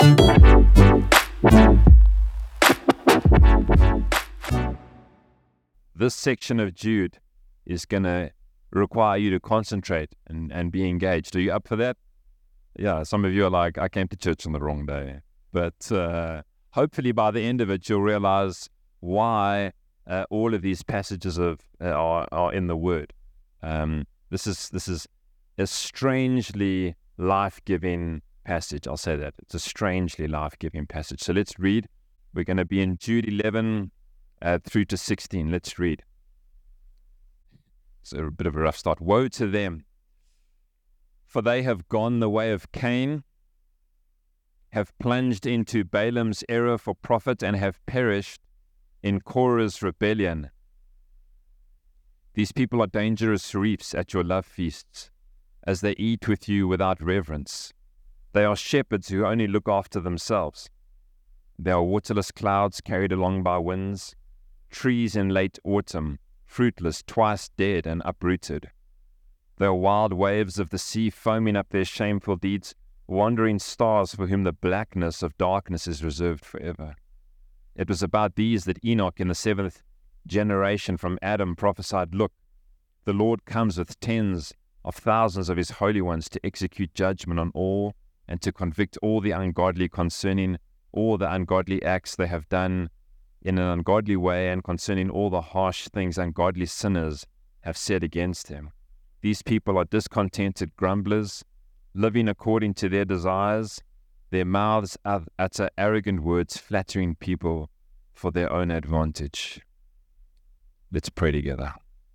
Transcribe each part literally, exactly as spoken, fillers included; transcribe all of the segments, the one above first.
This section of Jude is going to require you to concentrate and, and be engaged. Are you up for that? Yeah, some of you are like, I came to church on the wrong day. But uh, hopefully by the end of it, you'll realize why uh, all of these passages of uh, are, are in the Word. Um, this is this is a strangely life-giving passage. I'll say that. It's a strangely life-giving passage. So let's read. We're going to be in Jude eleven uh, through to sixteen. Let's read. It's a bit of a rough start. Woe to them, for they have gone the way of Cain, have plunged into Balaam's error for profit, and have perished in Korah's rebellion. These people are dangerous reefs at your love feasts, as they eat with you without reverence. They are shepherds who only look after themselves. They are waterless clouds carried along by winds, trees in late autumn, fruitless, twice dead and uprooted. They are wild waves of the sea foaming up their shameful deeds, wandering stars for whom the blackness of darkness is reserved forever. It was about these that Enoch in the seventh generation from Adam prophesied, "Look, the Lord comes with tens of thousands of his holy ones to execute judgment on all and to convict all the ungodly concerning all the ungodly acts they have done in an ungodly way and concerning all the harsh things ungodly sinners have said against him. These people are discontented grumblers, living according to their desires. Their mouths utter arrogant words, flattering people for their own advantage." Let's pray together.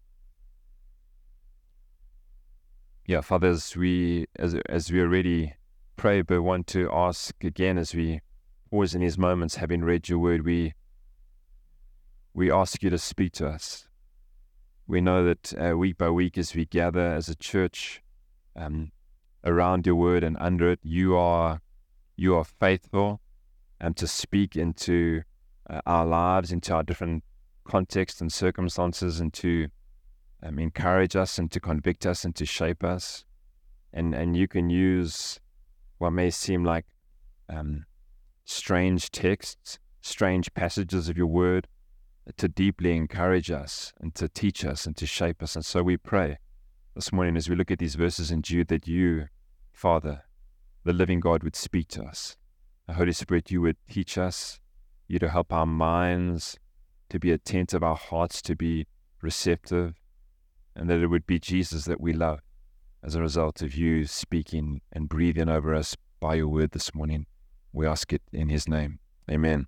Yeah, Father, as we, as, as we already pray, but want to ask again as we pause in these moments, having read your word, we we ask you to speak to us. We know that uh, week by week as we gather as a church um, around your word and under it, you are you are faithful and to speak into uh, our lives, into our different contexts and circumstances, and to um, encourage us and to convict us and to shape us. And and you can use what may seem like um, strange texts, strange passages of your word to deeply encourage us and to teach us and to shape us. And so we pray this morning as we look at these verses in Jude that you, Father, the living God, would speak to us. The Holy Spirit, you would teach us, you to help our minds to be attentive, our hearts to be receptive, and that it would be Jesus that we love as a result of you speaking and breathing over us by your word this morning. We ask it in his name. Amen.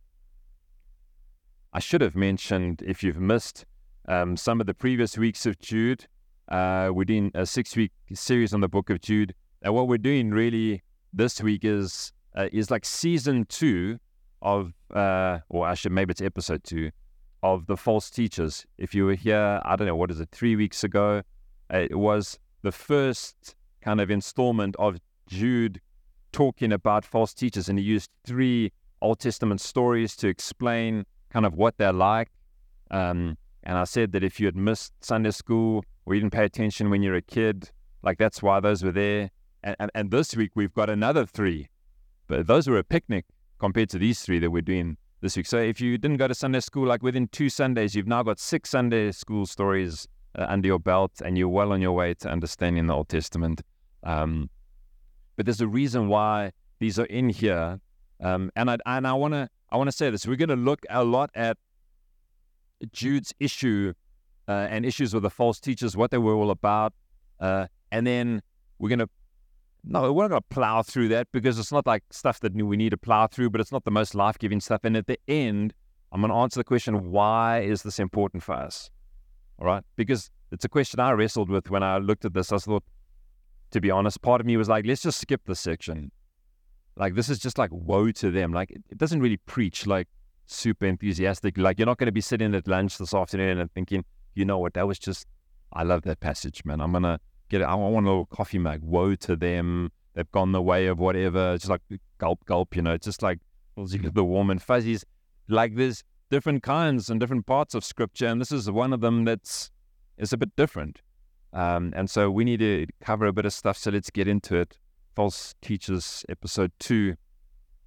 I should have mentioned, if you've missed um, some of the previous weeks of Jude, uh, we're doing a six-week series on the book of Jude. And what we're doing really this week is uh, is like season two of, uh, or actually maybe it's episode two, of the false teachers. If you were here, I don't know, what is it, three weeks ago, it was the first kind of installment of Jude talking about false teachers. And he used three Old Testament stories to explain kind of what they're like. Um, and I said that if you had missed Sunday school or you didn't pay attention when you were a kid, like that's why those were there. And, and, and this week we've got another three. But those were a picnic compared to these three that we're doing this week. So if you didn't go to Sunday school, like within two Sundays, you've now got six Sunday school stories uh, under your belt, and you're well on your way to understanding the Old Testament. Um, but there's a reason why these are in here. Um, and I, and I want to I want to say this. We're going to look a lot at Jude's issue uh, and issues with the false teachers, what they were all about. Uh, and then we're going to, no, we're not going to plow through that because it's not like stuff that we need to plow through, but it's not the most life-giving stuff. And at the end, I'm going to answer the question, why is this important for us? All right? Because it's a question I wrestled with when I looked at this. I thought, to be honest, part of me was like, let's just skip this section. Like, this is just like, woe to them. Like, it, it doesn't really preach like super enthusiastic. Like, you're not going to be sitting at lunch this afternoon and thinking, you know what, that was just, I love that passage, man. I'm going to get it. I want a little coffee mug. Woe to them. They've gone the way of whatever. Just like gulp, gulp, you know, just like the warm and fuzzies. Like, there's different kinds and different parts of scripture. And this is one of them that's, is a bit different. Um, and so we need to cover a bit of stuff. So let's get into it. False Teachers, episode two.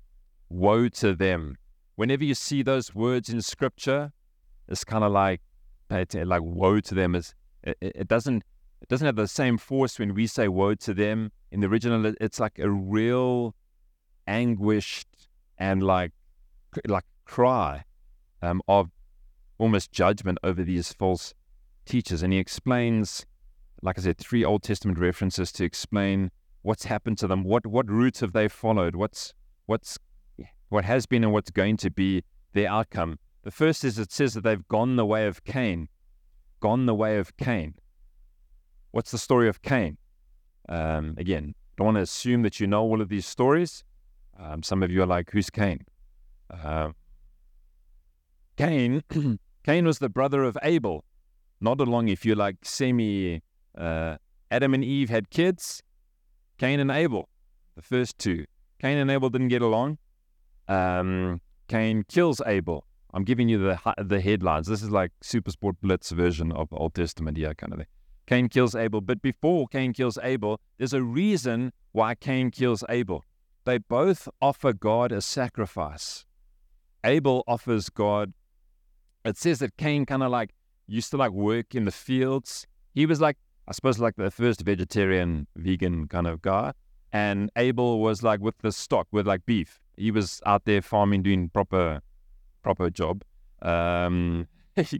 woe to them. Whenever you see those words in Scripture, it's kind of like, like woe to them. It's, it, it doesn't it doesn't have the same force when we say woe to them. In the original, it's like a real anguished and like like cry um, of almost judgment over these false teachers. And he explains, like I said, three Old Testament references to explain what's happened to them, what what routes have they followed, what's what's what has been and what's going to be their outcome. The first is it says that they've gone the way of Cain. Gone the way of Cain. What's the story of Cain? Um, again, don't want to assume that you know all of these stories. Um, some of you are like, who's Cain? Uh, Cain, Cain was the brother of Abel. Nod along if you're like semi, uh, Adam and Eve had kids. Cain and Abel, the first two. Cain and Abel didn't get along. Um, Cain kills Abel. I'm giving you the the headlines. This is like Supersport Blitz version of Old Testament here, kind of thing. Cain kills Abel. But before Cain kills Abel, there's a reason why Cain kills Abel. They both offer God a sacrifice. Abel offers God, it says that Cain kind of like used to like work in the fields. He was like, I suppose like the first vegetarian, vegan kind of guy. And Abel was like with the stock, with like beef. He was out there farming, doing proper, proper job. Um, it's,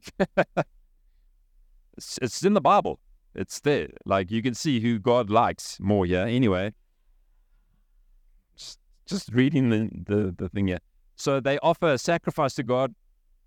it's in the Bible. It's there. Like you can see who God likes more here. Anyway, just, just reading the, the, the thing here. So they offer a sacrifice to God.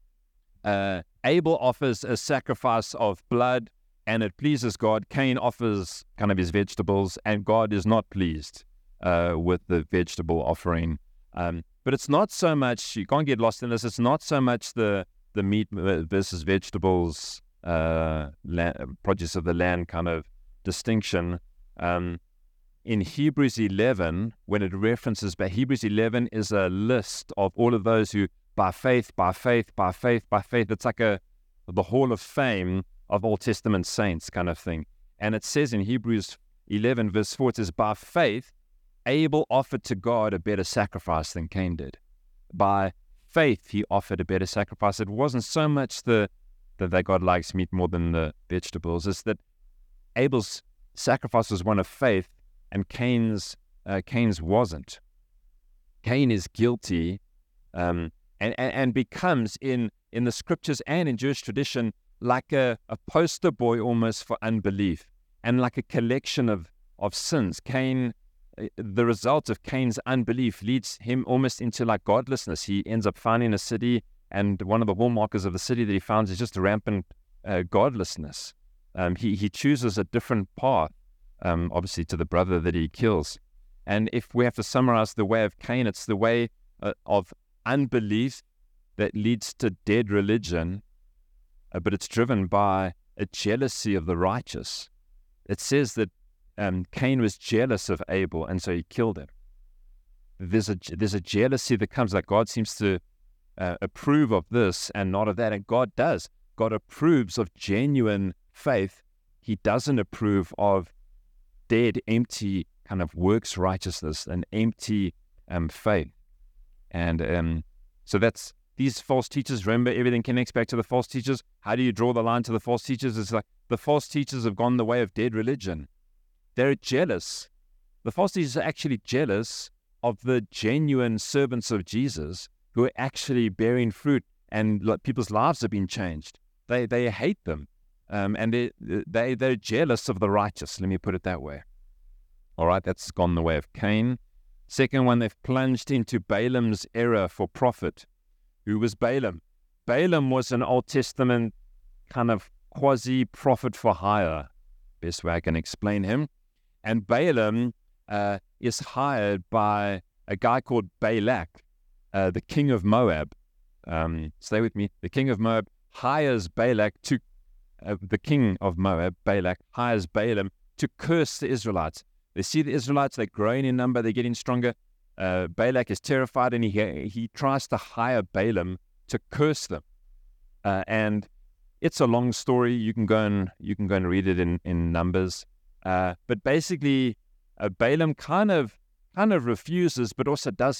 Uh, Abel offers a sacrifice of blood, and it pleases God. Cain offers kind of his vegetables, and God is not pleased uh, with the vegetable offering. Um, but it's not so much, you can't get lost in this, it's not so much the, the meat versus vegetables, uh, land, produce of the land kind of distinction. Um, in Hebrews eleven, when it references, but Hebrews eleven is a list of all of those who, by faith, by faith, by faith, by faith, it's like a the Hall of Fame of Old Testament saints kind of thing. And it says in Hebrews eleven, verse four, it says, by faith, Abel offered to God a better sacrifice than Cain did. By faith, he offered a better sacrifice. It wasn't so much the that, that God likes meat more than the vegetables. It's that Abel's sacrifice was one of faith, and Cain's uh, Cain's wasn't. Cain is guilty, um, and, and and becomes in in the scriptures and in Jewish tradition like a, a poster boy almost for unbelief, and like a collection of of sins. Cain. The result of Cain's unbelief leads him almost into like godlessness. He ends up finding a city, and one of the hallmarkers of the city that he finds is just rampant uh, godlessness. Um, he, he chooses a different path, um, obviously, to the brother that he kills. And if we have to summarize the way of Cain, it's the way uh, of unbelief that leads to dead religion, uh, but it's driven by a jealousy of the righteous. It says that Um, Cain was jealous of Abel, and so he killed him. There's a there's a jealousy that comes, like God seems to uh, approve of this and not of that, and God does. God approves of genuine faith. He doesn't approve of dead, empty kind of works righteousness and empty um, faith. And um, so that's these false teachers. Remember, everything connects back to the false teachers. How do you draw the line to the false teachers? It's like the false teachers have gone the way of dead religion. They're jealous. The false teachers are actually jealous of the genuine servants of Jesus who are actually bearing fruit, and like, people's lives have been changed. They they hate them, um, and they they they're jealous of the righteous. Let me put it that way. All right, that's gone the way of Cain. Second one, they've plunged into Balaam's error for profit. Who was Balaam? Balaam was an Old Testament kind of quasi-prophet for hire. Best way I can explain him. And Balaam uh, is hired by a guy called Balak, uh, the king of Moab. Um, stay with me. The king of Moab hires Balak to, uh, the king of Moab, Balak, hires Balaam to curse the Israelites. They see the Israelites, they're growing in number, they're getting stronger. Uh, Balak is terrified, and he he tries to hire Balaam to curse them. Uh, and it's a long story. You can go and you can go and read it in in Numbers. Uh, but basically, uh, Balaam kind of kind of refuses, but also doesn't.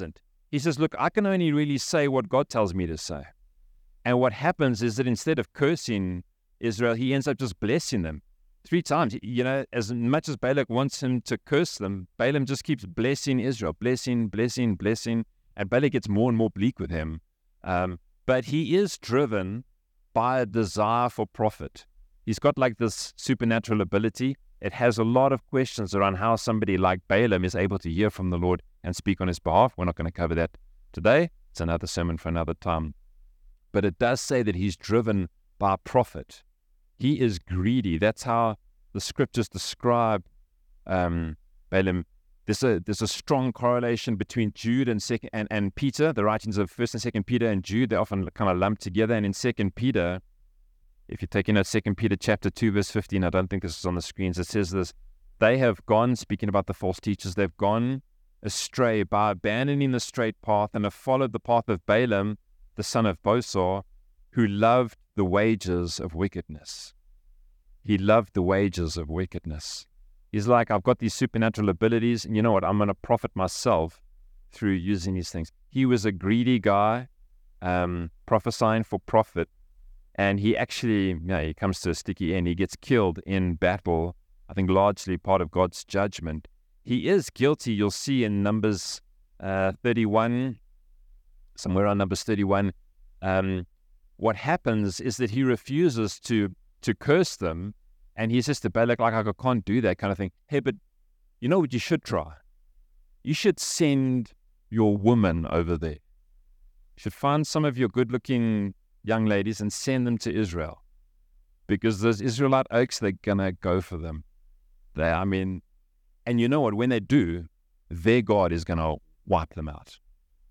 he says, look, I can only really say what God tells me to say. And what happens is that instead of cursing Israel, he ends up just blessing them. Three times, you know, as much as Balak wants him to curse them, Balaam just keeps blessing Israel, blessing, blessing, blessing, and Balak gets more and more bleak with him. Um, but he is driven by a desire for profit. He's got like this supernatural ability. It has a lot of questions around how somebody like Balaam is able to hear from the Lord and speak on his behalf. We're not going to cover that today. It's another sermon for another time. But it does say that he's driven by profit. He is greedy. That's how the scriptures describe um, Balaam. There's a there's a strong correlation between Jude and second and, and Peter. The writings of First and Second Peter and Jude, they're often kind of lumped together. And in Second Peter, if you're taking out Second Peter chapter two, verse fifteen, I don't think this is on the screens. It says this: they have gone, speaking about the false teachers, they've gone astray by abandoning the straight path and have followed the path of Balaam, the son of Bosor, who loved the wages of wickedness. He loved the wages of wickedness. He's like, I've got these supernatural abilities, and you know what? I'm going to profit myself through using these things. He was a greedy guy, um, prophesying for profit, and he actually, you know, he comes to a sticky end. He gets killed in battle, I think largely part of God's judgment. He is guilty, you'll see in Numbers uh, thirty-one, somewhere on Numbers thirty-one, um, what happens is that he refuses to to curse them, and he says to Balak, like, I can't do that kind of thing. Hey, but you know what you should try? You should send your woman over there. You should find some of your good-looking young ladies and send them to Israel, because those Israelite oaks, they're going to go for them. They, I mean, and you know what? When they do, their God is going to wipe them out.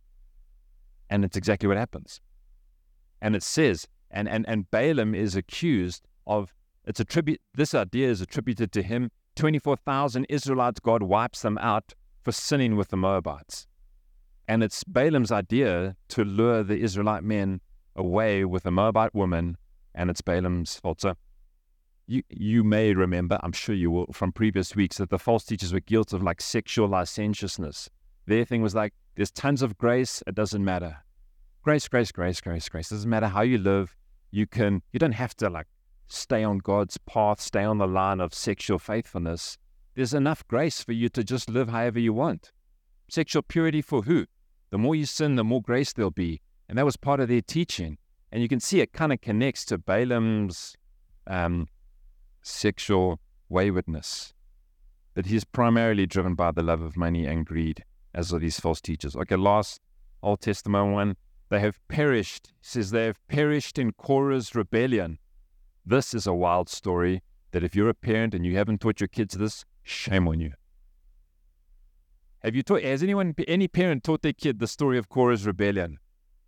And it's exactly what happens. And it says, and, and, and Balaam is accused of, it's attribute, this idea is attributed to him. twenty-four thousand Israelites, God wipes them out for sinning with the Moabites. And it's Balaam's idea to lure the Israelite men away with a Moabite woman, and it's Balaam's fault. So you, you may remember, I'm sure you will, from previous weeks, that the false teachers were guilty of like sexual licentiousness. Their thing was like, there's tons of grace, it doesn't matter. Grace, grace, grace, grace, grace. It doesn't matter how you live. You can, you don't have to like stay on God's path, stay on the line of sexual faithfulness. There's enough grace for you to just live however you want. Sexual purity for who? The more you sin, the more grace there'll be. And that was part of their teaching. And you can see it kind of connects to Balaam's um, sexual waywardness. But he's primarily driven by the love of money and greed, as are these false teachers. Okay, last Old Testament one. They have perished, he says, they have perished in Korah's rebellion. This is a wild story that if you're a parent and you haven't taught your kids this, shame on you. Have you taught, has anyone, any parent taught their kid the story of Korah's rebellion?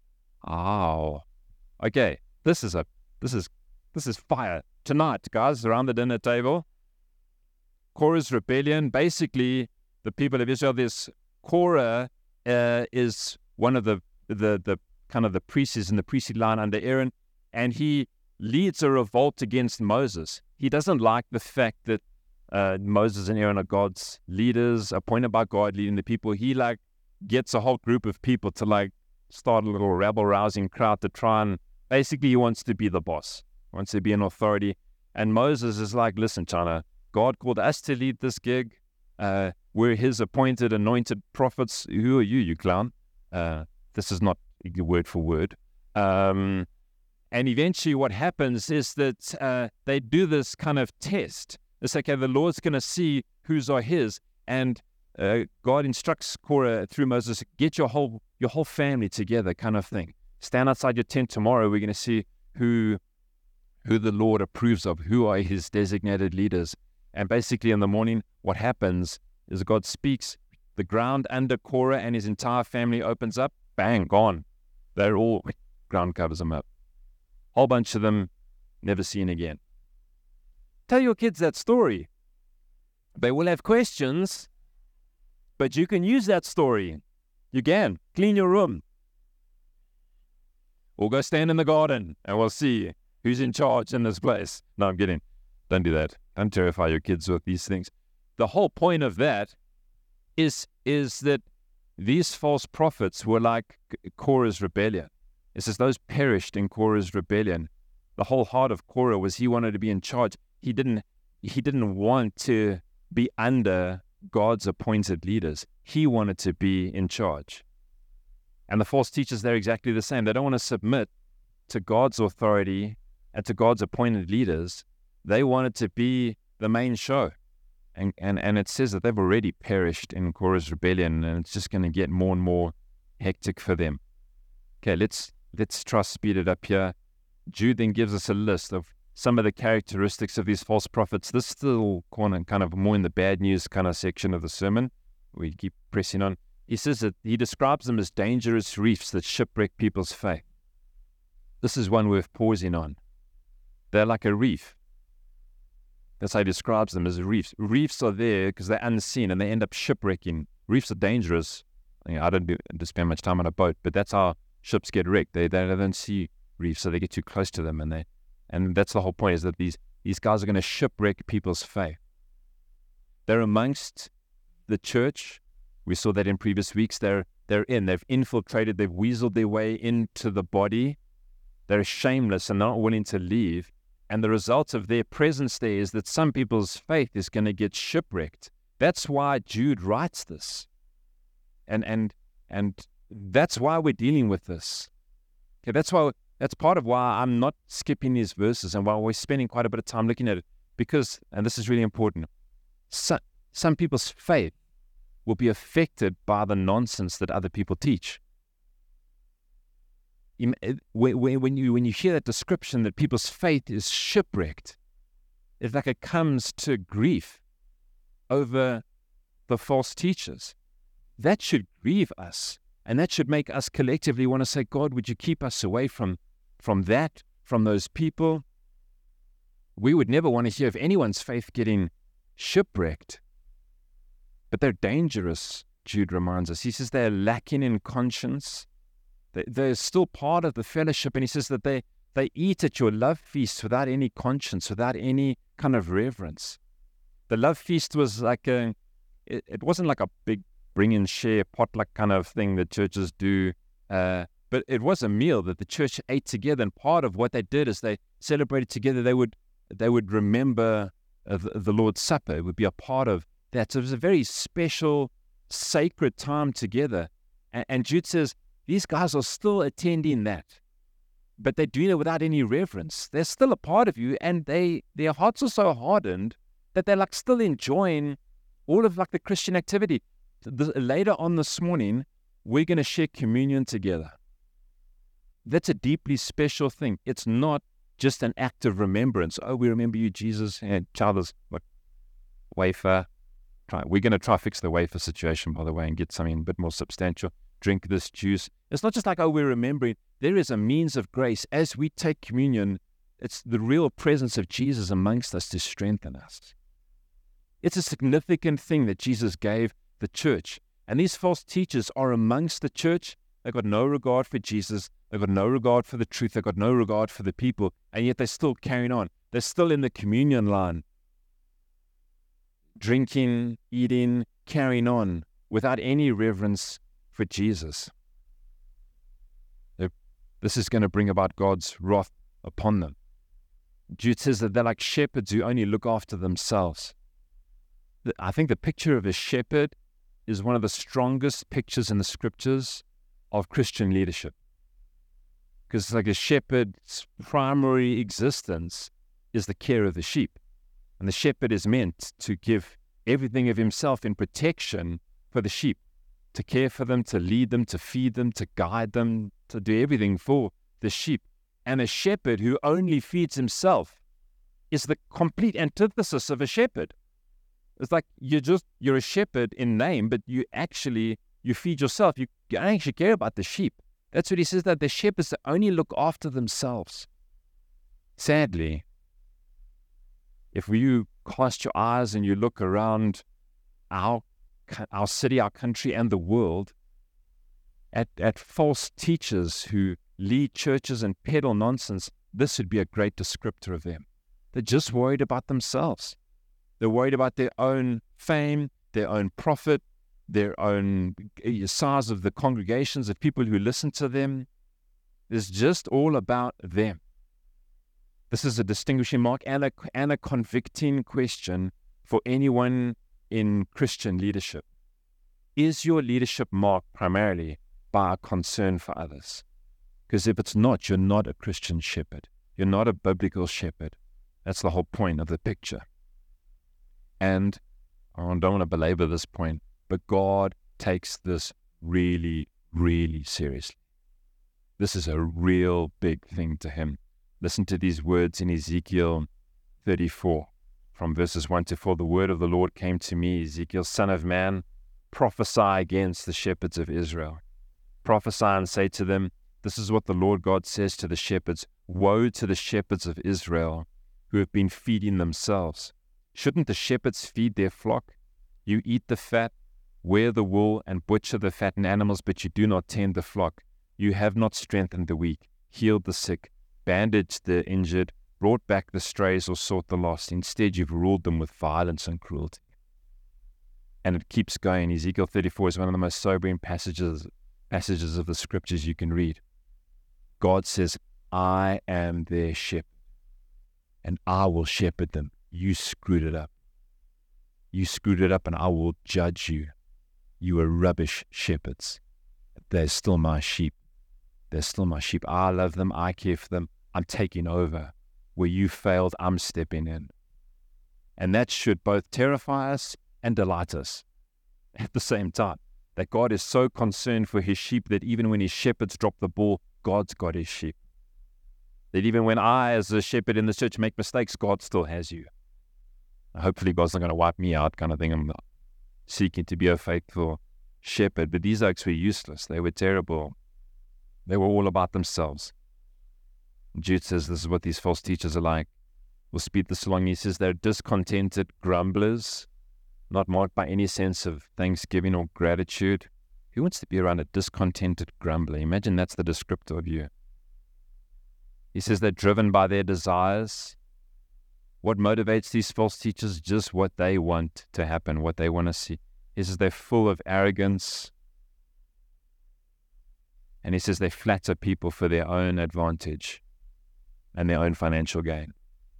Oh, okay. This is a, this is, this is fire. Tonight, guys, around the dinner table, Korah's rebellion, basically the people of Israel, this Korah uh, is one of the, the, the kind of the priests in the priestly line under Aaron, and he leads a revolt against Moses. He doesn't like the fact that uh, Moses and Aaron are God's leaders, appointed by God, leading the people. He like gets a whole group of people to like start a little rabble-rousing crowd to try and, basically he wants to be the boss, wants to be an authority. And Moses is like, listen, Chana, God called us to lead this gig. Uh, we're his appointed, anointed prophets. Who are you, you clown? Uh, this is not word for word. Um, and eventually what happens is that uh, they do this kind of test. It's like, okay, the Lord's going to see whose are his. And uh, God instructs Korah through Moses, get your whole your whole family together, kind of thing. Stand outside your tent tomorrow. We're going to see who who the Lord approves of, who are his designated leaders. And basically in the morning, what happens is God speaks. The ground under Korah and his entire family opens up. Bang, gone. They're all, ground covers them up. Whole bunch of them never seen again. Tell your kids that story. They will have questions, but you can use that story. You can. Clean your room. Or go stand in the garden and we'll see who's in charge in this place. No, I'm kidding. Don't do that. Don't terrify your kids with these things. The whole point of that is, is that these false prophets were like Korah's rebellion. It says those perished in Korah's rebellion. The whole heart of Korah was he wanted to be in charge. He didn't, he didn't want to be under God's appointed leaders. He wanted to be in charge. And the false teachers, they're exactly the same. They don't want to submit to God's authority and to God's appointed leaders. They wanted to be the main show. And, and, and it says that they've already perished in Korah's rebellion, and it's just going to get more and more hectic for them. Okay, let's let's try to speed it up here. Jude then gives us a list of some of the characteristics of these false prophets. This is still kind of more in the bad news kind of section of the sermon. We keep pressing on. He says that he describes them as dangerous reefs that shipwreck people's faith. This is one worth pausing on. They're like a reef. That's how he describes them, as reefs. Reefs are there because they're unseen and they end up shipwrecking. Reefs are dangerous. I, mean, I don't do, do spend much time on a boat, but that's how ships get wrecked. They, they don't see reefs, so they get too close to them, and they, and that's the whole point, is that these these guys are going to shipwreck people's faith. They're amongst the church. We saw that in previous weeks. They're they're in. They've infiltrated. They've weaseled their way into the body. They're shameless and not willing to leave. And the result of their presence there is that some people's faith is going to get shipwrecked. That's why Jude writes this. And and and that's why we're dealing with this. Okay, that's why that's part of why I'm not skipping these verses and why we're spending quite a bit of time looking at it. Because, and this is really important, some, some people's faith will be affected by the nonsense that other people teach. When you when you hear that description that people's faith is shipwrecked, it's like it comes to grief over the false teachers. That should grieve us, and that should make us collectively want to say, God, would you keep us away from, from that, from those people? We would never want to hear of anyone's faith getting shipwrecked. But they're dangerous, Jude reminds us. He says they're lacking in conscience. They're still part of the fellowship, and he says that they, they eat at your love feast without any conscience, without any kind of reverence. The love feast was like a, it, it wasn't like a big bring and share potluck kind of thing that churches do, uh, but it was a meal that the church ate together, and part of what they did is they celebrated together. They would they would remember uh, the, the Lord's Supper. It would be a part of that. So it was a very special, sacred time together, and, and Jude says, these guys are still attending that, but they're doing it without any reverence. They're still a part of you, and they their hearts are so hardened that they're like still enjoying all of like the Christian activity. The, later on this morning, we're going to share communion together. That's a deeply special thing. It's not just an act of remembrance. Oh, we remember you, Jesus. And Charles, what wafer? Try. We're going to try fix the wafer situation, by the way, and get something a bit more substantial. Drink this juice. It's not just like, oh, we're remembering. There is a means of grace. As we take communion, it's the real presence of Jesus amongst us to strengthen us. It's a significant thing that Jesus gave the church. And these false teachers are amongst the church. They've got no regard for Jesus. They've got no regard for the truth. They've got no regard for the people. And yet they're still carrying on. They're still in the communion line. Drinking, eating, carrying on without any reverence for Jesus. This is going to bring about God's wrath upon them. Jude says that they're like shepherds who only look after themselves. I think the picture of a shepherd is one of the strongest pictures in the scriptures of Christian leadership. Because it's like a shepherd's primary existence is the care of the sheep. And the shepherd is meant to give everything of himself in protection for the sheep, to care for them, to lead them, to feed them, to guide them, to do everything for the sheep. And a shepherd who only feeds himself is the complete antithesis of a shepherd. It's like you're just, you're a shepherd in name, but you actually, you feed yourself. You, you don't actually care about the sheep. That's what he says, that the shepherds that only look after themselves. Sadly, if you cast your eyes and you look around our our city, our country, and the world, at, at false teachers who lead churches and peddle nonsense, this would be a great descriptor of them. They're just worried about themselves. They're worried about their own fame, their own profit, their own size of the congregations of people who listen to them. It's just all about them. This is a distinguishing mark and a, and a convicting question for anyone in Christian leadership. Is your leadership marked primarily by a concern for others? Because if it's not, you're not a Christian shepherd. You're not a biblical shepherd. That's the whole point of the picture. And I don't want to belabor this point, but God takes this really, really seriously. This is a real big thing to him. Listen to these words in Ezekiel thirty-four, from verses one to four. The word of the Lord came to me, Ezekiel, son of man, prophesy against the shepherds of Israel. Prophesy and say to them, this is what the Lord God says to the shepherds. Woe to the shepherds of Israel who have been feeding themselves. Shouldn't the shepherds feed their flock? You eat the fat, wear the wool, and butcher the fattened animals, but you do not tend the flock. You have not strengthened the weak, healed the sick, bandaged the injured, brought back the strays, or sought the lost. Instead, you've ruled them with violence and cruelty. And it keeps going. Ezekiel thirty-four is one of the most sobering passages, passages of the scriptures you can read. God says, I am their shepherd, and I will shepherd them. You screwed it up. You screwed it up, and I will judge you. You are rubbish shepherds. They're still my sheep. They're still my sheep. I love them. I care for them. I'm taking over. Where you failed, I'm stepping in. And that should both terrify us and delight us at the same time. That God is so concerned for his sheep that even when his shepherds drop the ball, God's got his sheep. That even when I, as a shepherd in the church, make mistakes, God still has you. Hopefully God's not going to wipe me out, kind of thing. I'm not seeking to be a faithful shepherd. But these oaks were useless. They were terrible. They were all about themselves. Jude says this is what these false teachers are like. We'll speed this along. He says they're discontented grumblers, not marked by any sense of thanksgiving or gratitude. Who wants to be around a discontented grumbler? Imagine that's the descriptor of you. He says they're driven by their desires. What motivates these false teachers? Just what they want to happen, what they want to see. He says they're full of arrogance. And he says they flatter people for their own advantage and their own financial gain.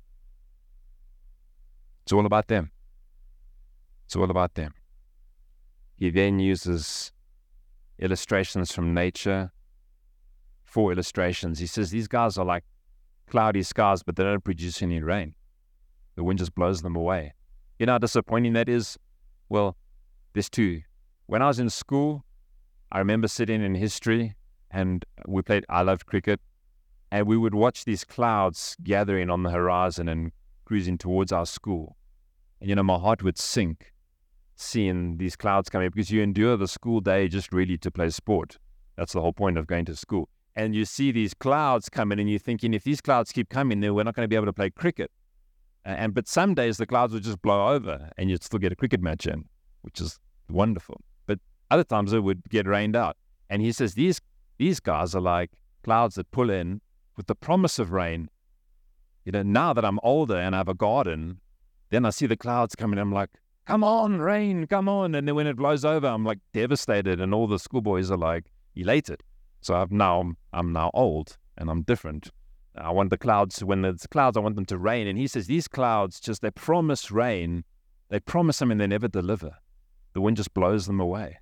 It's all about them. It's all about them. He then uses illustrations from nature. Four illustrations. He says these guys are like cloudy skies, but they don't produce any rain. The wind just blows them away. You know how disappointing that is? Well, there's two. When I was in school, I remember sitting in history, and we played, I loved cricket, and we would watch these clouds gathering on the horizon and cruising towards our school. And, you know, my heart would sink seeing these clouds coming, because you endure the school day just really to play sport. That's the whole point of going to school. And you see these clouds coming, and you're thinking, if these clouds keep coming, then we're not going to be able to play cricket. And but some days the clouds would just blow over, and you'd still get a cricket match in, which is wonderful. But other times it would get rained out. And he says these these guys are like clouds that pull in with the promise of rain. You know, now that I'm older and I have a garden, then I see the clouds coming. I'm like, come on, rain, come on. And then when it blows over, I'm like devastated, and all the schoolboys are like elated. So I've now I'm now old and I'm different. I want the clouds, when there's clouds, I want them to rain. And he says these clouds just, they promise rain. They promise them and they never deliver. The wind just blows them away.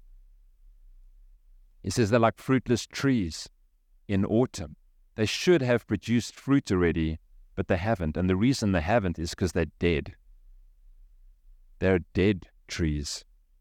He says they're like fruitless trees in autumn. They should have produced fruit already, but they haven't. And the reason they haven't is because they're dead. They're dead trees.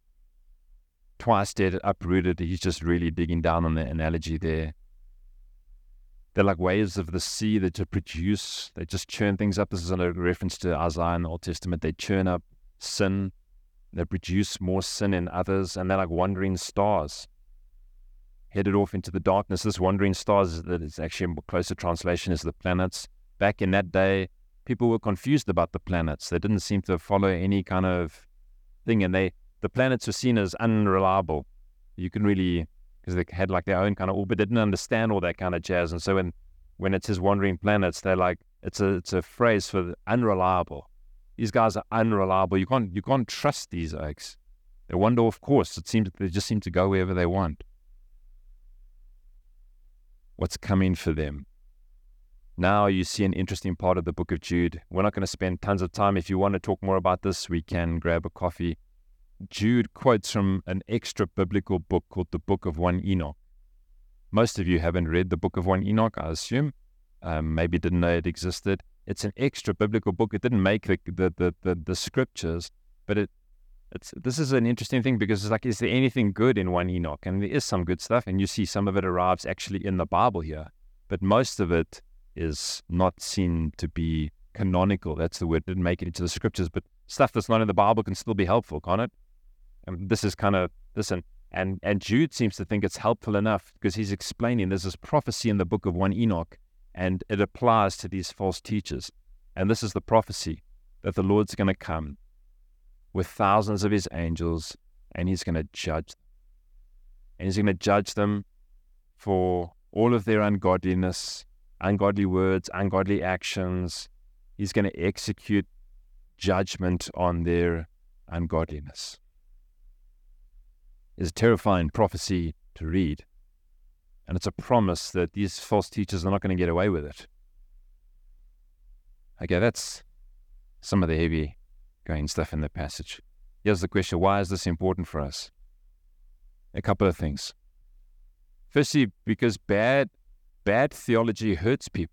Twice dead, uprooted. He's just really digging down on the analogy there. They're like waves of the sea that just produce, they just churn things up. This is a reference to Isaiah in the Old Testament. They churn up sin. They produce more sin in others. And they're like wandering stars, headed off into the darkness. This wandering stars, that is actually a closer translation, is the planets. Back in that day, people were confused about the planets. They didn't seem to follow any kind of thing. And they, the planets were seen as unreliable. You can really... because they had like their own kind of orbit, didn't understand all that kind of jazz. And so when, when it says wandering planets, they're like, it's a it's a phrase for the unreliable. These guys are unreliable. You can't you can't trust these oaks. They wander off course. It seems they just seem to go wherever they want. What's coming for them? Now you see an interesting part of the book of Jude. We're not going to spend tons of time. If you want to talk more about this, we can grab a coffee. Jude quotes from an extra biblical book called the Book of One Enoch. Most of you haven't read the Book of One Enoch, I assume. Um, maybe didn't know it existed. It's an extra biblical book. It didn't make the the the, the, the scriptures, but it it's this is an interesting thing because it's like, is there anything good in One Enoch? And there is some good stuff, and you see some of it arrives actually in the Bible here, but most of it is not seen to be canonical. That's the word. It didn't make it into the scriptures, but stuff that's not in the Bible can still be helpful, can't it? And this is kind of listen. And and Jude seems to think it's helpful enough because he's explaining there's this prophecy in the book of One Enoch, and it applies to these false teachers. And this is the prophecy that the Lord's going to come with thousands of his angels, and he's going to judge them. And he's going to judge them for all of their ungodliness, ungodly words, ungodly actions. He's going to execute judgment on their ungodliness. It's a terrifying prophecy to read. And it's a promise that these false teachers are not going to get away with it. Okay, that's some of the heavy going stuff in the passage. Here's the question: why is this important for us? A couple of things. Firstly, because bad, bad theology hurts people.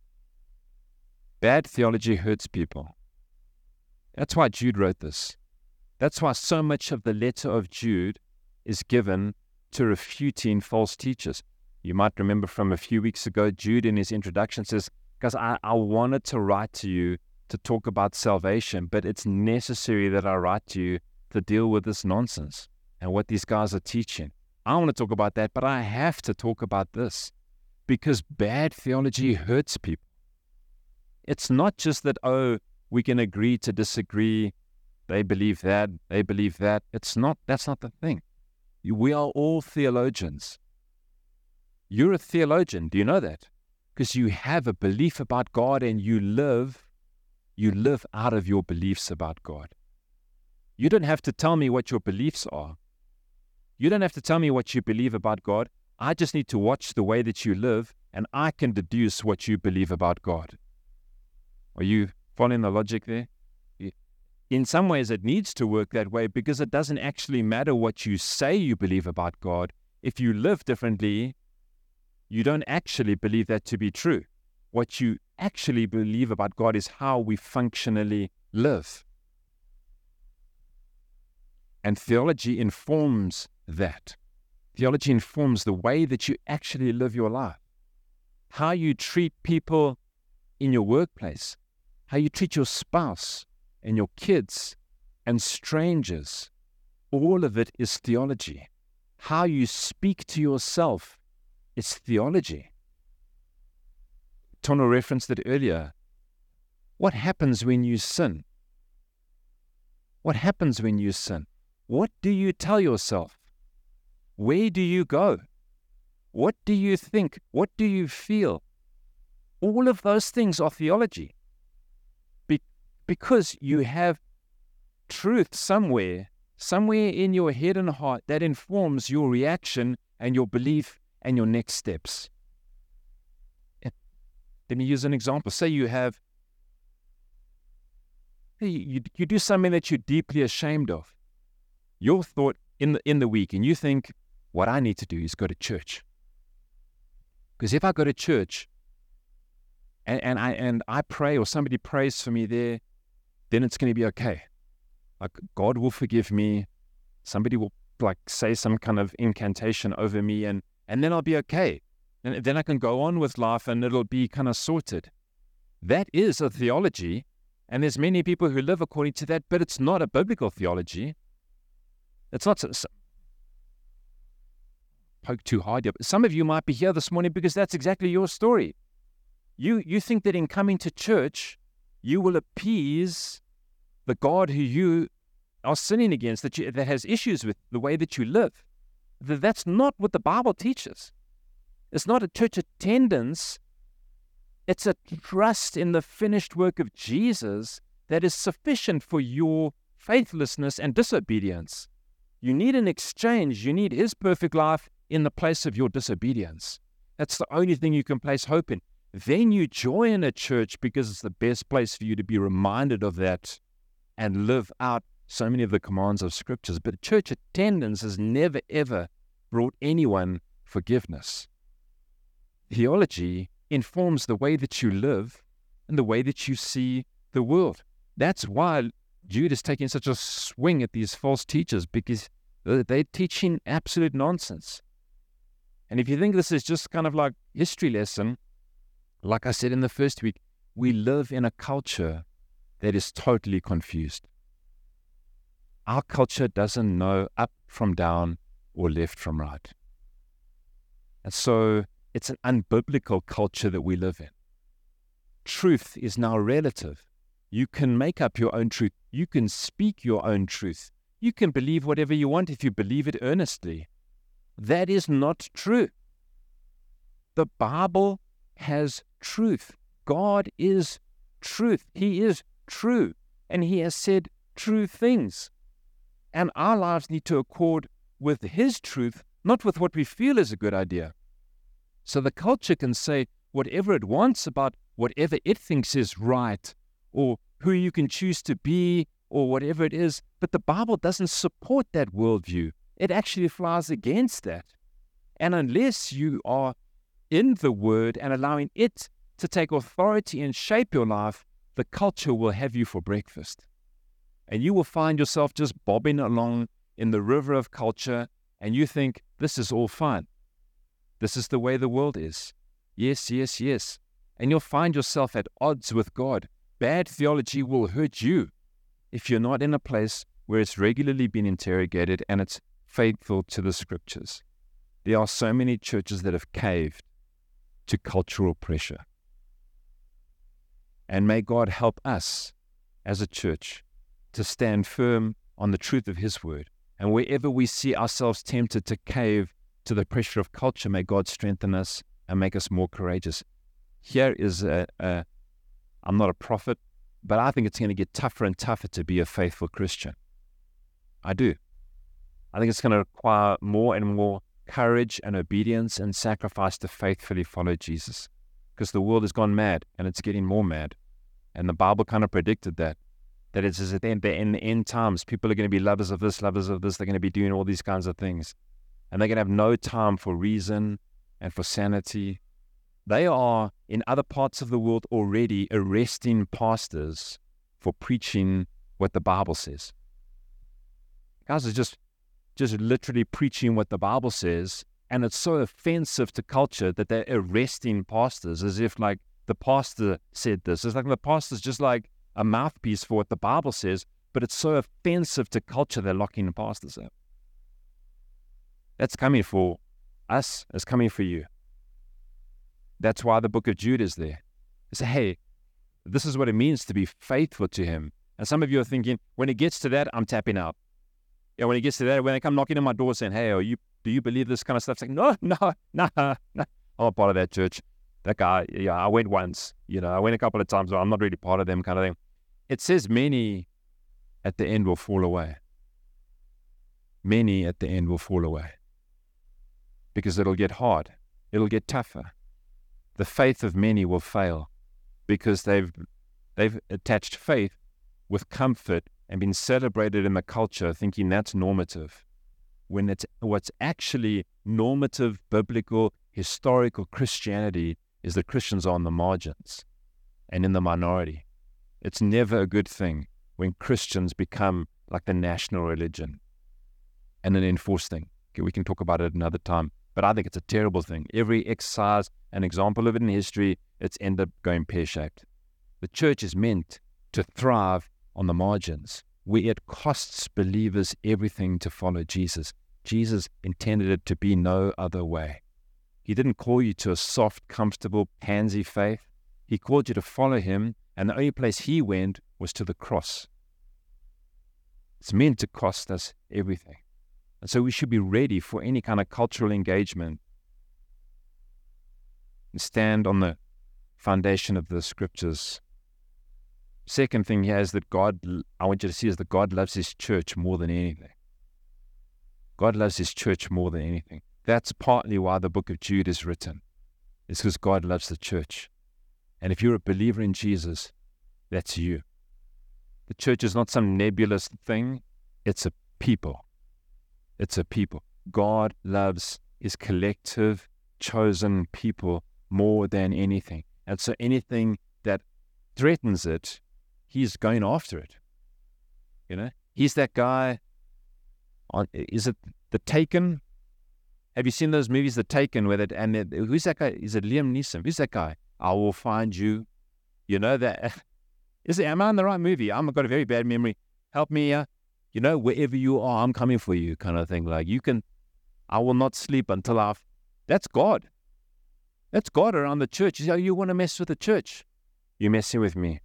Bad theology hurts people. That's why Jude wrote this. That's why so much of the letter of Jude is given to refuting false teachers. You might remember from a few weeks ago, Jude in his introduction says, guys, I, I wanted to write to you to talk about salvation, but it's necessary that I write to you to deal with this nonsense and what these guys are teaching. I want to talk about that, but I have to talk about this because bad theology hurts people. It's not just that, oh, we can agree to disagree. They believe that, they believe that. It's not, that's not the thing. We are all theologians. You're a theologian. Do you know that? Because you have a belief about God and you live, you live out of your beliefs about God. You don't have to tell me what your beliefs are. You don't have to tell me what you believe about God. I just need to watch the way that you live and I can deduce what you believe about God. Are you following the logic there? In some ways, it needs to work that way because it doesn't actually matter what you say you believe about God. If you live differently, you don't actually believe that to be true. What you actually believe about God is how we functionally live. And theology informs that. Theology informs the way that you actually live your life. How you treat people in your workplace, how you treat your spouse and your kids and strangers. All of it is theology. How you speak to yourself is theology. Tono referenced it earlier. What happens when you sin? What happens when you sin? What do you tell yourself? Where do you go? What do you think? What do you feel? All of those things are theology. Be- because you have truth somewhere, somewhere in your head and heart that informs your reaction and your belief and your next steps. Let me use an example. Say you have, you, you do something that you're deeply ashamed of. Your thought in the, in the week, and you think, what I need to do is go to church. Because if I go to church and, and I and I pray or somebody prays for me there, then it's going to be okay. Like God will forgive me. Somebody will like say some kind of incantation over me and, and then I'll be okay. And then I can go on with life and it'll be kind of sorted. That is a theology, and there's many people who live according to that, but it's not a biblical theology. It's not so, so, poke too hard here. Some of you might be here this morning because that's exactly your story. You you think that in coming to church, you will appease the God who you are sinning against, that you, that has issues with the way that you live. That's not what the Bible teaches. It's not a church attendance. It's a trust in the finished work of Jesus that is sufficient for your faithlessness and disobedience. You need an exchange. You need his perfect life in the place of your disobedience. That's the only thing you can place hope in. Then you join a church because it's the best place for you to be reminded of that and live out so many of the commands of scriptures. But church attendance has never, ever brought anyone forgiveness. Theology informs the way that you live and the way that you see the world. That's why Jude is taking such a swing at these false teachers, because they're teaching absolute nonsense. And if you think this is just kind of like history lesson, like I said in the first week, we live in a culture that is totally confused. Our culture doesn't know up from down or left from right. And so it's an unbiblical culture that we live in. Truth is now relative. You can make up your own truth. You can speak your own truth. You can believe whatever you want if you believe it earnestly. That is not true. The Bible has truth. God is truth. He is true. And He has said true things. And our lives need to accord with His truth, not with what we feel is a good idea. So the culture can say whatever it wants about whatever it thinks is right, or who you can choose to be, or whatever it is. But the Bible doesn't support that worldview. It actually flies against that. And unless you are in the Word and allowing it to take authority and shape your life, the culture will have you for breakfast. And you will find yourself just bobbing along in the river of culture, and you think, this is all fine. This is the way the world is. Yes, yes, yes. And you'll find yourself at odds with God. Bad theology will hurt you if you're not in a place where it's regularly been interrogated and it's faithful to the scriptures. There are so many churches that have caved to cultural pressure. And may God help us as a church to stand firm on the truth of His word. And wherever we see ourselves tempted to cave to the pressure of culture, may God strengthen us and make us more courageous. Here is a, a I'm not a prophet, but I think it's going to get tougher and tougher to be a faithful Christian. I do. I think it's going to require more and more courage and obedience and sacrifice to faithfully follow Jesus, because the world has gone mad and it's getting more mad. And the Bible kind of predicted that, that it's at the end, in the end times, people are going to be lovers of this, lovers of this. They're going to be doing all these kinds of things. And they're going to have no time for reason and for sanity. They are, in other parts of the world, already arresting pastors for preaching what the Bible says. Guys are just, just literally preaching what the Bible says, and it's so offensive to culture that they're arresting pastors as if, like, the pastor said this. It's like the pastor's just like a mouthpiece for what the Bible says, but it's so offensive to culture they're locking the pastors up. That's coming for us. It's coming for you. That's why the book of Jude is there. It's, hey, this is what it means to be faithful to Him. And some of you are thinking, when it gets to that, I'm tapping out. Yeah, when it gets to that, when they come knocking on my door saying, hey, are you, do you believe this kind of stuff? It's like, no, no, no, no. I'm not part of that church. That guy, yeah, I went once. You know, I went a couple of times, but I'm not really part of them kind of thing. It says many at the end will fall away. Many at the end will fall away. Because it'll get hard. It'll get tougher. The faith of many will fail because they've they've attached faith with comfort and been celebrated in the culture thinking that's normative. When it's what's actually normative, biblical, historical Christianity is that Christians are on the margins and in the minority. It's never a good thing when Christians become like the national religion and an enforced thing. Okay, we can talk about it another time. But I think it's a terrible thing. Every exercise, an example of it in history, it's ended up going pear-shaped. The church is meant to thrive on the margins, where it costs believers everything to follow Jesus. Jesus intended it to be no other way. He didn't call you to a soft, comfortable, pansy faith. He called you to follow Him, and the only place He went was to the cross. It's meant to cost us everything. And so we should be ready for any kind of cultural engagement and stand on the foundation of the scriptures. Second thing here is that God, I want you to see, is that God loves His church more than anything. God loves his church more than anything. That's partly why the book of Jude is written. It's because God loves the church. And if you're a believer in Jesus, that's you. The church is not some nebulous thing. It's a people. It's a people. God loves his collective, chosen people more than anything. And so anything that threatens it, he's going after it. You know, he's that guy on, is it The Taken? Have you seen those movies, The Taken, where that, and it, who's that guy? Is it Liam Neeson? Who's that guy? I will find you. You know that, is it, am I in the right movie? I've got a very bad memory. Help me, uh, you know, wherever you are, I'm coming for you, kind of thing. Like, you can, I will not sleep until I've, that's God. That's God around the church. You say, oh, you want to mess with the church? You're messing with me.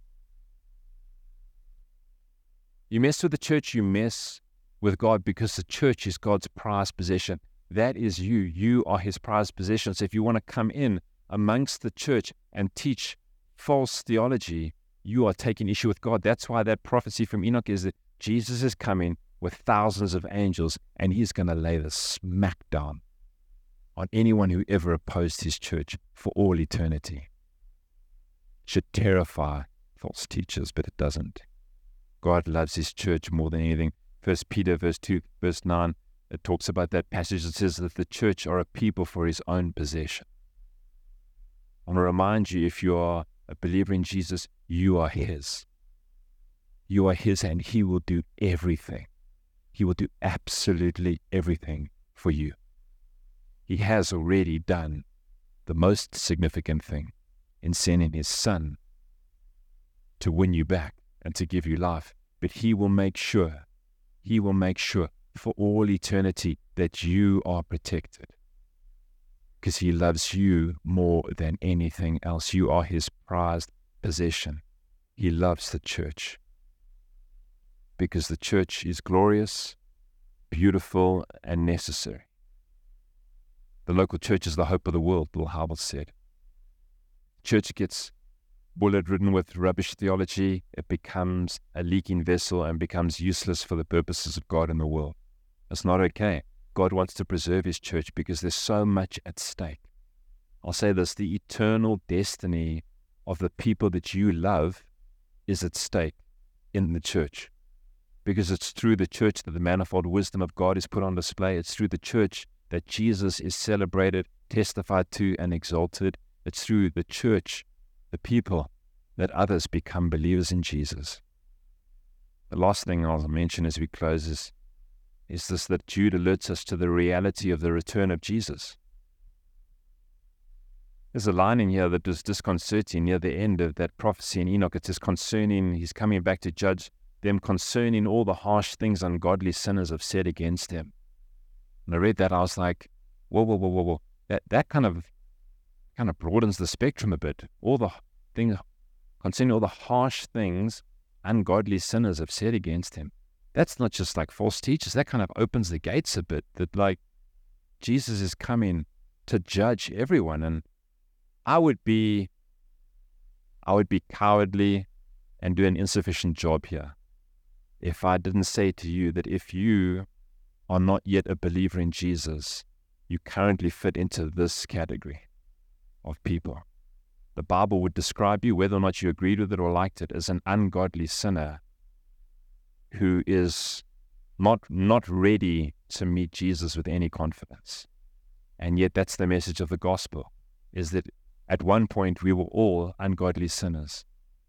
You mess with the church, you mess with God, because the church is God's prized possession. That is you. You are his prized possession. So if you want to come in amongst the church and teach false theology, you are taking issue with God. That's why that prophecy from Enoch is that Jesus is coming with thousands of angels, and he's going to lay the smack down on anyone who ever opposed his church for all eternity. It should terrify false teachers, but it doesn't. God loves his church more than anything. First Peter verse two, verse nine, it talks about that passage that says that the church are a people for his own possession. I want to remind you, if you are a believer in Jesus, you are his. You are his, and he will do everything. He will do absolutely everything for you. He has already done the most significant thing in sending his son to win you back and to give you life. But he will make sure, he will make sure for all eternity that you are protected, because he loves you more than anything else. You are his prized possession. He loves the church because the church is glorious, beautiful, and necessary. The local church is the hope of the world, Bill Hybels said. Church gets bullet-ridden with rubbish theology. It becomes a leaking vessel and becomes useless for the purposes of God in the world. It's not okay. God wants to preserve his church because there's so much at stake. I'll say this, the eternal destiny of the people that you love is at stake in the church, because it's through the church that the manifold wisdom of God is put on display. It's through the church that Jesus is celebrated, testified to, and exalted. It's through the church, the people, that others become believers in Jesus. The last thing I'll mention as we close is, is this, that Jude alerts us to the reality of the return of Jesus. There's a line in here that is disconcerting near the end of that prophecy in Enoch. It says, concerning, he's coming back to judge them, concerning all the harsh things ungodly sinners have said against him. And I read that, I was like, whoa, whoa, whoa, whoa, whoa. That, that kind of kind of broadens the spectrum a bit. All the things, concerning all the harsh things ungodly sinners have said against him. That's not just like false teachers. That kind of opens the gates a bit, that like Jesus is coming to judge everyone. And I would be, I would be cowardly and do an insufficient job here if I didn't say to you that if you are not yet a believer in Jesus, you currently fit into this category of people. The Bible would describe you, whether or not you agreed with it or liked it, as an ungodly sinner who is not not ready to meet Jesus with any confidence. And yet that's the message of the gospel, is that at one point we were all ungodly sinners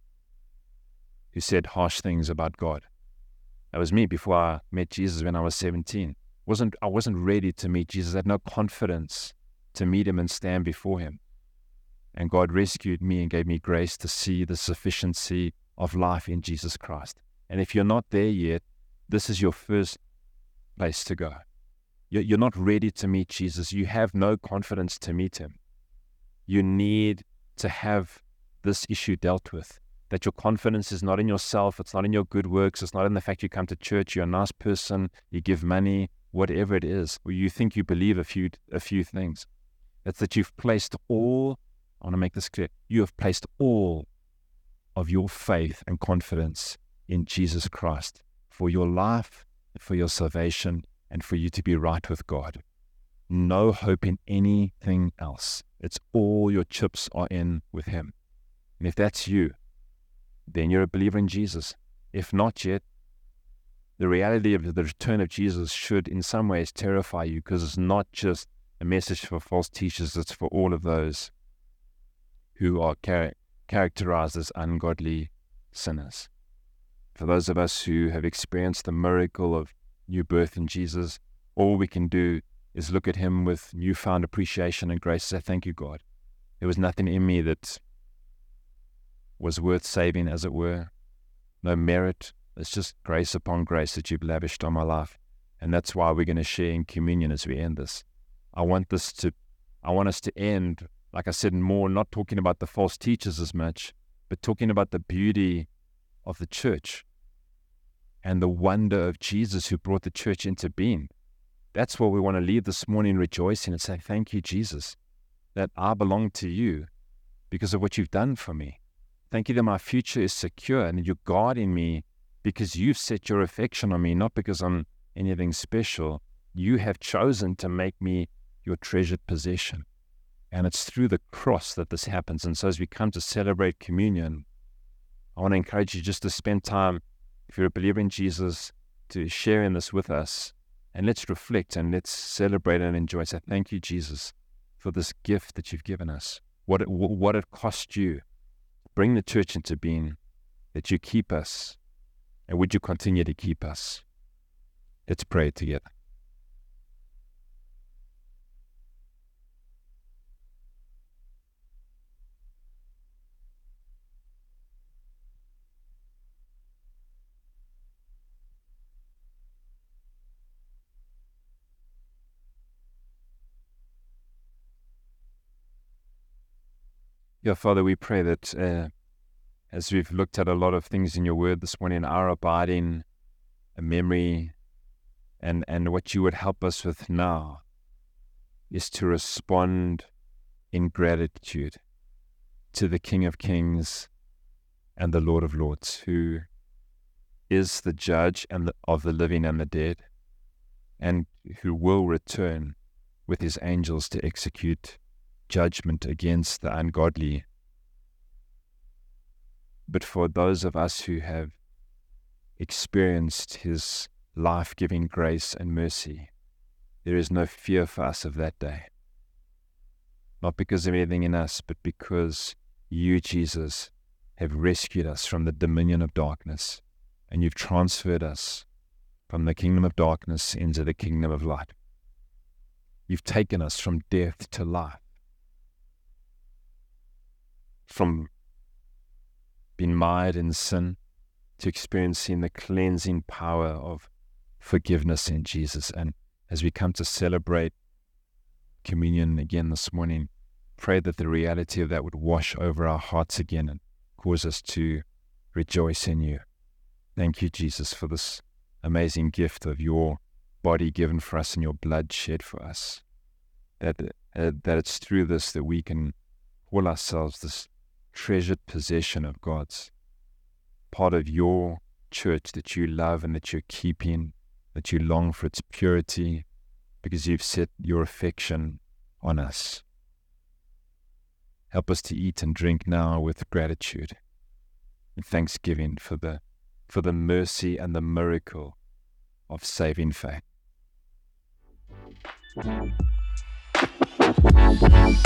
who said harsh things about God. That was me before I met Jesus when I was seventeen. Wasn't I wasn't ready to meet Jesus. I had no confidence to meet him and stand before him. And God rescued me and gave me grace to see the sufficiency of life in Jesus Christ. And if you're not there yet, this is your first place to go. You're not ready to meet Jesus. You have no confidence to meet him. You need to have this issue dealt with, that your confidence is not in yourself, it's not in your good works, it's not in the fact you come to church, you're a nice person, you give money, whatever it is, or you think you believe a few a few things. It's that you've placed all, I want to make this clear, you have placed all of your faith and confidence in Jesus Christ for your life, for your salvation, and for you to be right with God. No hope in anything else. It's all your chips are in with Him. And if that's you, then you're a believer in Jesus. If not yet, the reality of the return of Jesus should in some ways terrify you, because it's not just a message for false teachers, it's for all of those who are char- characterized as ungodly sinners. For those of us who have experienced the miracle of new birth in Jesus, all we can do is look at Him with newfound appreciation and grace and say, thank you, God. There was nothing in me that was worth saving, as it were. No merit. It's just grace upon grace that you've lavished on my life. And that's why we're going to share in communion as we end this. I want this to, I want us to end, like I said, more not talking about the false teachers as much, but talking about the beauty of the church and the wonder of Jesus who brought the church into being. That's what we want to leave this morning, rejoicing and say, thank you, Jesus, that I belong to you because of what you've done for me. Thank you that my future is secure and you're guarding me because you've set your affection on me, not because I'm anything special. You have chosen to make me your treasured possession. And it's through the cross that this happens. And so as we come to celebrate communion, I want to encourage you just to spend time, if you're a believer in Jesus, to share in this with us. And let's reflect and let's celebrate and enjoy. Say, thank you, Jesus, for this gift that you've given us. What it, what it cost you. Bring the church into being, that you keep us. And would you continue to keep us? Let's pray together. Yeah, Father, we pray that uh, as we've looked at a lot of things in your word this morning, our abiding, a memory, and, and what you would help us with now is to respond in gratitude to the King of Kings and the Lord of Lords, who is the judge and the, of the living and the dead, and who will return with his angels to execute judgment against the ungodly. But for those of us who have experienced his life-giving grace and mercy, there is no fear for us of that day. Not because of anything in us, but because you, Jesus, have rescued us from the dominion of darkness, and you've transferred us from the kingdom of darkness into the kingdom of light. You've taken us from death to life, from being mired in sin to experiencing the cleansing power of forgiveness in Jesus. And as we come to celebrate communion again this morning, pray that the reality of that would wash over our hearts again and cause us to rejoice in you. Thank you, Jesus, for this amazing gift of your body given for us and your blood shed for us. That, uh, that it's through this that we can call ourselves this treasured possession of God's, part of your church that you love and that you're keeping, that you long for its purity because you've set your affection on us. Help us to eat and drink now with gratitude and thanksgiving for the for the mercy and the miracle of saving faith.